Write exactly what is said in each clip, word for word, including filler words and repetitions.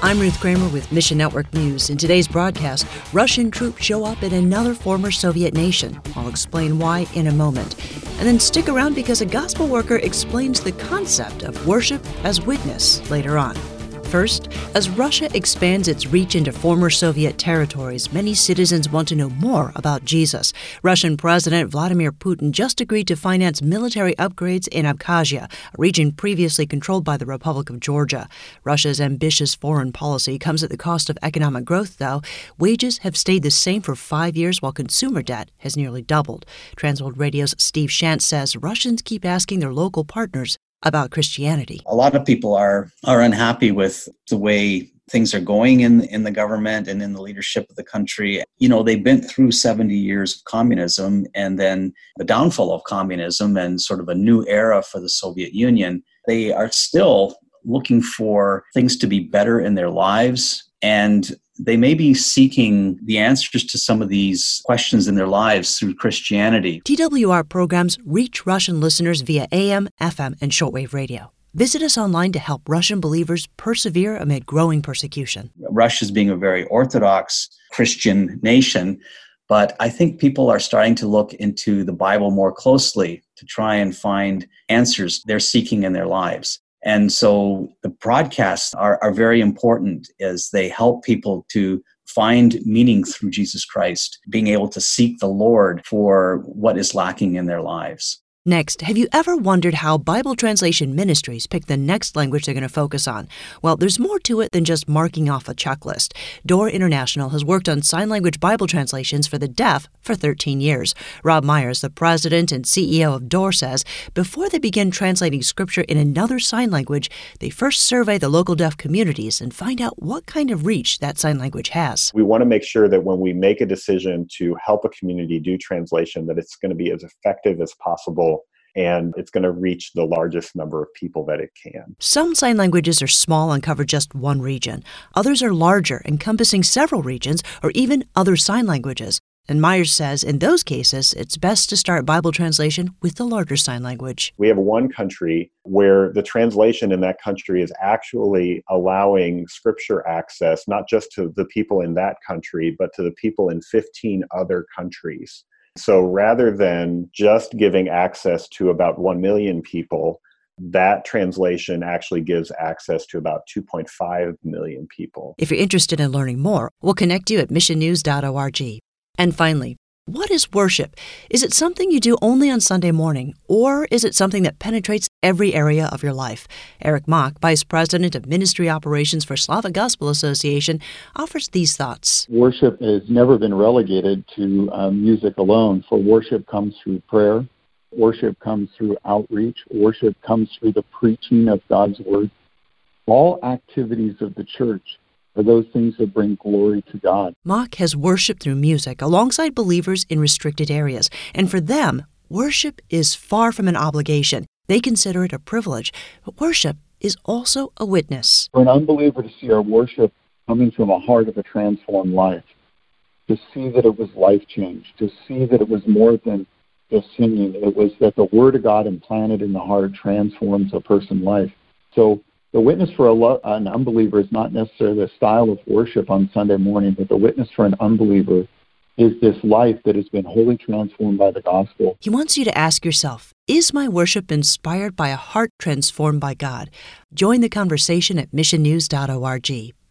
I'm Ruth Kramer with Mission Network News. In today's broadcast, Russian troops show up in another former Soviet nation. I'll explain why in a moment. And then stick around because a gospel worker explains the concept of worship as witness later on. First, as Russia expands its reach into former Soviet territories, many citizens want to know more about Jesus. Russian President Vladimir Putin just agreed to finance military upgrades in Abkhazia, a region previously controlled by the Republic of Georgia. Russia's ambitious foreign policy comes at the cost of economic growth, though. Wages have stayed the same for five years, while consumer debt has nearly doubled. Transworld Radio's Steve Shantz says Russians keep asking their local partners about Christianity. A lot of people are are unhappy with the way things are going in, in the government and in the leadership of the country. You know, they've been through seventy years of communism and then the downfall of communism and sort of a new era for the Soviet Union. They are still looking for things to be better in their lives, and they may be seeking the answers to some of these questions in their lives through Christianity. T W R programs reach Russian listeners via A M, F M, and shortwave radio. Visit us online to help Russian believers persevere amid growing persecution. Russia is being a very Orthodox Christian nation, but I think people are starting to look into the Bible more closely to try and find answers they're seeking in their lives. And so the broadcasts are, are very important as they help people to find meaning through Jesus Christ, being able to seek the Lord for what is lacking in their lives. Next, have you ever wondered how Bible translation ministries pick the next language they're going to focus on? Well, there's more to it than just marking off a checklist. D O R International has worked on sign language Bible translations for the deaf for thirteen years. Rob Myers, the president and C E O of D O R, says before they begin translating scripture in another sign language, they first survey the local deaf communities and find out what kind of reach that sign language has. We want to make sure that when we make a decision to help a community do translation, that it's going to be as effective as possible, and it's going to reach the largest number of people that it can. Some sign languages are small and cover just one region. Others are larger, encompassing several regions or even other sign languages. And Myers says in those cases, it's best to start Bible translation with the larger sign language. We have one country where the translation in that country is actually allowing scripture access, not just to the people in that country, but to the people in fifteen other countries. So rather than just giving access to about one million people, that translation actually gives access to about two point five million people. If you're interested in learning more, we'll connect you at mission news dot org. And finally, what is worship? Is it something you do only on Sunday morning, or is it something that penetrates every area of your life? Eric Mock, Vice President of Ministry Operations for Slavic Gospel Association, offers these thoughts. Worship has never been relegated to uh, music alone, for worship comes through prayer, worship comes through outreach, worship comes through the preaching of God's Word. All activities of the church are those things that bring glory to God. Mock has worshiped through music alongside believers in restricted areas, and for them, worship is far from an obligation. They consider it a privilege, but worship is also a witness. For an unbeliever to see our worship coming from a heart of a transformed life, to see that it was life change, to see that it was more than just singing, it was that the Word of God implanted in the heart transforms a person's life. So the witness for a lo- an unbeliever is not necessarily the style of worship on Sunday morning, but the witness for an unbeliever is this life that has been wholly transformed by the gospel. He wants you to ask yourself, is my worship inspired by a heart transformed by God? Join the conversation at mission news dot org.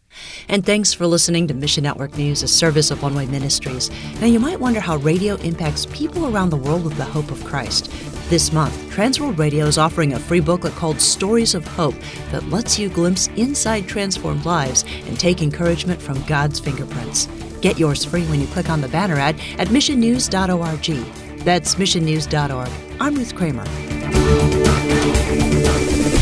And thanks for listening to Mission Network News, a service of One Way Ministries. Now, you might wonder how radio impacts people around the world with the hope of Christ. This month, Transworld Radio is offering a free booklet called Stories of Hope that lets you glimpse inside transformed lives and take encouragement from God's fingerprints. Get yours free when you click on the banner ad at mission news dot org. That's mission news dot org. I'm Ruth Kramer.